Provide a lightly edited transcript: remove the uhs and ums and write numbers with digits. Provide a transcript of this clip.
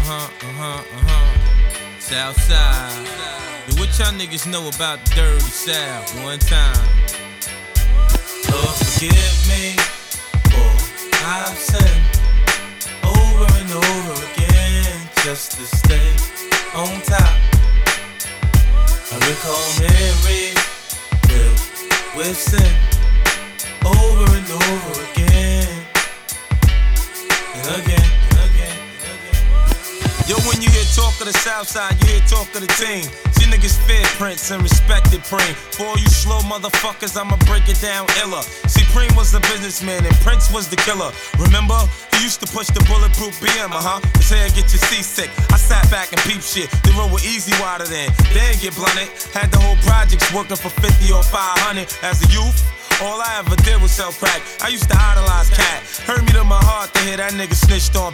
Southside. Yo, what y'all niggas know about the dirty South? One time. Lord, forgive me for I've sinned over and over again just to stay on top. I recall Mary filled with sin over and over again and again. Yo, when you hear talk of the Southside, you hear talk of the team. See niggas fear Prince and respected Preem. For all you slow motherfuckers, I'ma break it down iller. See, Preem was the businessman and Prince was the killer. Remember? He used to push the bulletproof BM, His hair get you seasick. I sat back and peep shit. They roll with Easy Water then. They ain't get blunted. Had the whole projects working for 50 or 500 as a youth. All I ever did was sell crack. I used to idolize Cat. Hurt me to my heart to hear that nigga snitched on